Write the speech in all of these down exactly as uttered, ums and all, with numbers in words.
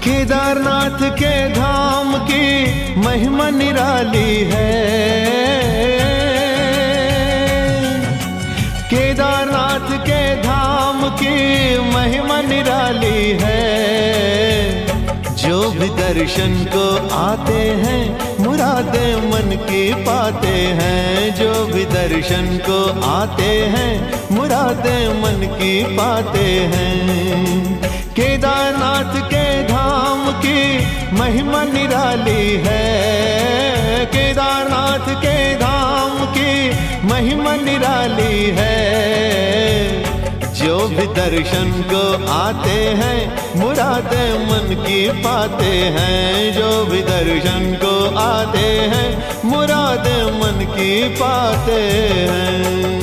केदारनाथ के धाम की महिमा निराली है। केदारनाथ के धाम की महिमा निराली है। जो भी दर्शन को आते हैं मुरादें मन की पाते हैं। जो भी दर्शन को आते हैं मुरादें मन की पाते हैं। केदारनाथ के धाम की महिमा निराली है। केदारनाथ के धाम की महिमा निराली है। जो भी दर्शन को आते हैं मुरादें मन की पाते हैं। जो भी दर्शन को आते हैं मुरादें मन की पाते हैं।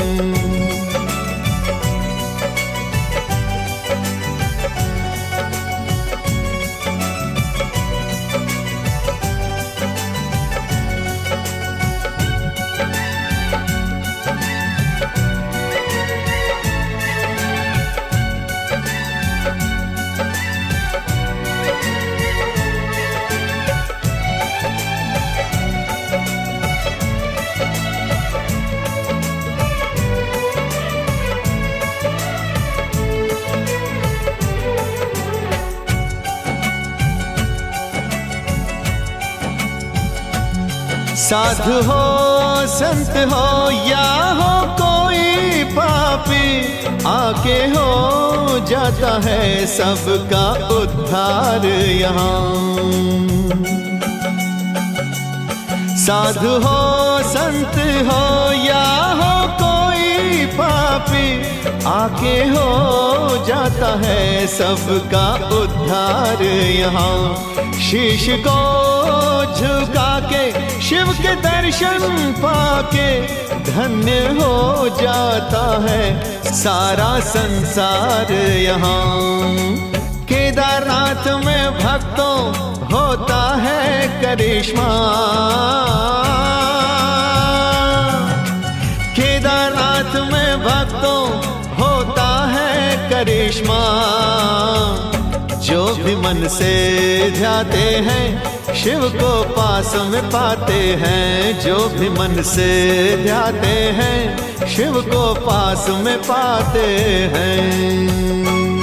साधु हो संत हो या हो कोई पापी, आके हो जाता है सबका उद्धार यहाँ। साधु हो संत हो या हो कोई पापी, आके हो जाता है सबका उद्धार यहाँ। शीश को झुका के शिव के दर्शन पाके धन्य हो जाता है सारा संसार यहाँ। केदारनाथ में भक्तों होता है करिश्मा। केदारनाथ में भक्तों होता है करिश्मा। जो भी मन से ध्याते हैं शिव को पास में पाते हैं। जो भी मन से ध्याते हैं शिव को पास में पाते हैं।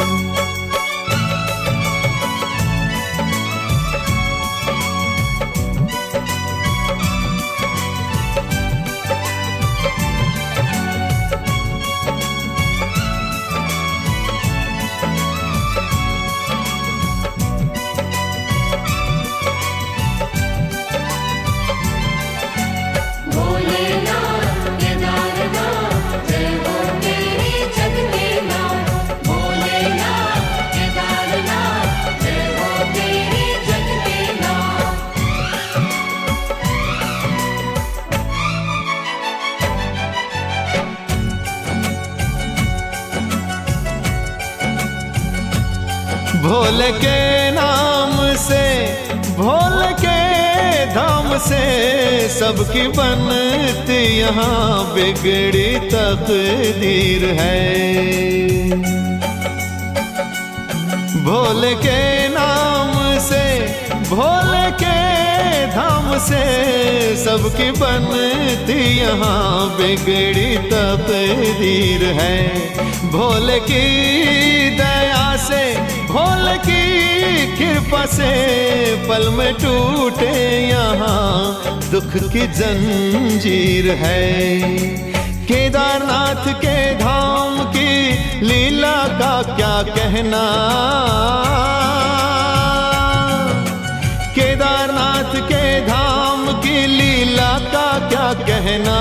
भोले के नाम से भोले के धाम से सबकी बनती यहाँ बिगड़ी तकदीर है। भोले के नाम से भोले के धाम से सबकी बनती यहाँ बिगड़ी तकदीर है। भोले की दया से भोले की कृपा से पल में टूटे यहाँ दुख की जंजीर है। केदारनाथ के धाम की लीला का क्या कहना। केदारनाथ के धाम की लीला का क्या कहना।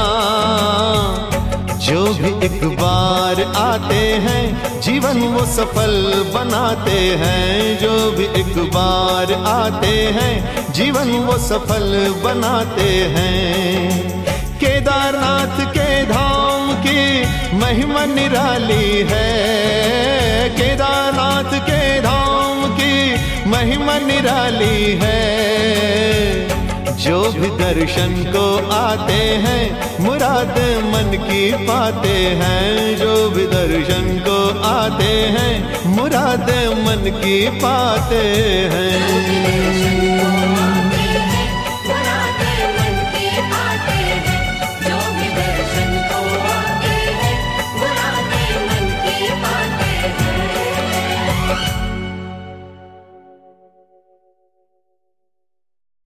जो भी एक बार आते हैं जीवन वो सफल बनाते हैं। जो भी एक बार आते हैं जीवन वो सफल बनाते हैं। केदारनाथ के धाम की महिमा निराली है। केदारनाथ के धाम की महिमा निराली है। जो भी दर्शन को आते हैं मुराद मन की पाते हैं। जो भी दर्शन को आते हैं मुराद मन की पाते हैं।